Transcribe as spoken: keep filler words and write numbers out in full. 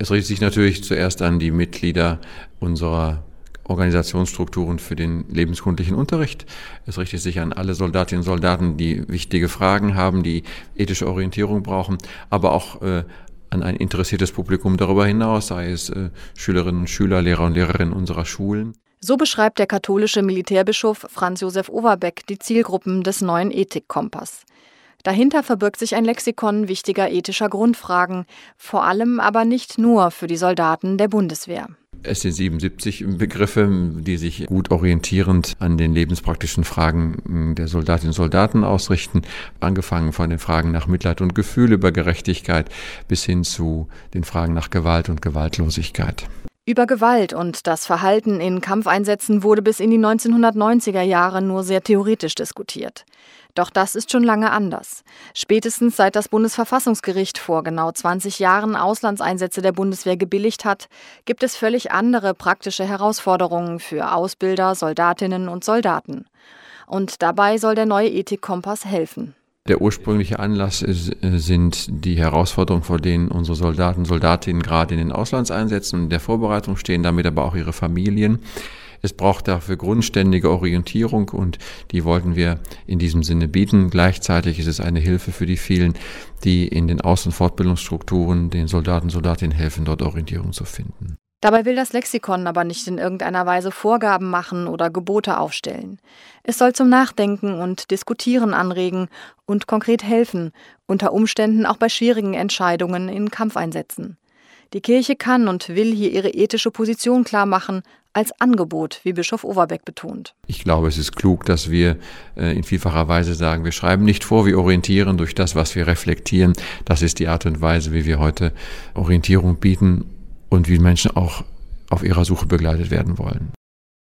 Es richtet sich natürlich zuerst an die Mitglieder unserer Organisationsstrukturen für den lebenskundlichen Unterricht. Es richtet sich an alle Soldatinnen und Soldaten, die wichtige Fragen haben, die ethische Orientierung brauchen, aber auch äh, an ein interessiertes Publikum darüber hinaus, sei es äh, Schülerinnen und Schüler, Lehrer und Lehrerinnen unserer Schulen. So beschreibt der katholische Militärbischof Franz Josef Overbeck die Zielgruppen des neuen Ethikkompass. Dahinter verbirgt sich ein Lexikon wichtiger ethischer Grundfragen, vor allem aber nicht nur für die Soldaten der Bundeswehr. Es sind siebenundsiebzig Begriffe, die sich gut orientierend an den lebenspraktischen Fragen der Soldatinnen und Soldaten ausrichten, angefangen von den Fragen nach Mitleid und Gefühl über Gerechtigkeit bis hin zu den Fragen nach Gewalt und Gewaltlosigkeit. Über Gewalt und das Verhalten in Kampfeinsätzen wurde bis in die neunzehnhundertneunziger Jahre nur sehr theoretisch diskutiert. Doch das ist schon lange anders. Spätestens seit das Bundesverfassungsgericht vor genau zwanzig Jahren Auslandseinsätze der Bundeswehr gebilligt hat, gibt es völlig andere praktische Herausforderungen für Ausbilder, Soldatinnen und Soldaten. Und dabei soll der neue Ethikkompass helfen. Der ursprüngliche Anlass ist, sind die Herausforderungen, vor denen unsere Soldaten und Soldatinnen gerade in den Auslandseinsätzen und in der Vorbereitung stehen, damit aber auch ihre Familien. Es braucht dafür grundständige Orientierung und die wollten wir in diesem Sinne bieten. Gleichzeitig ist es eine Hilfe für die vielen, die in den Aus- und Fortbildungsstrukturen den Soldaten und Soldatinnen helfen, dort Orientierung zu finden. Dabei will das Lexikon aber nicht in irgendeiner Weise Vorgaben machen oder Gebote aufstellen. Es soll zum Nachdenken und Diskutieren anregen und konkret helfen, unter Umständen auch bei schwierigen Entscheidungen in Kampfeinsätzen. Die Kirche kann und will hier ihre ethische Position klar machen, als Angebot, wie Bischof Overbeck betont. Ich glaube, es ist klug, dass wir äh, in vielfacher Weise sagen, wir schreiben nicht vor, wir orientieren durch das, was wir reflektieren. Das ist die Art und Weise, wie wir heute Orientierung bieten und wie Menschen auch auf ihrer Suche begleitet werden wollen.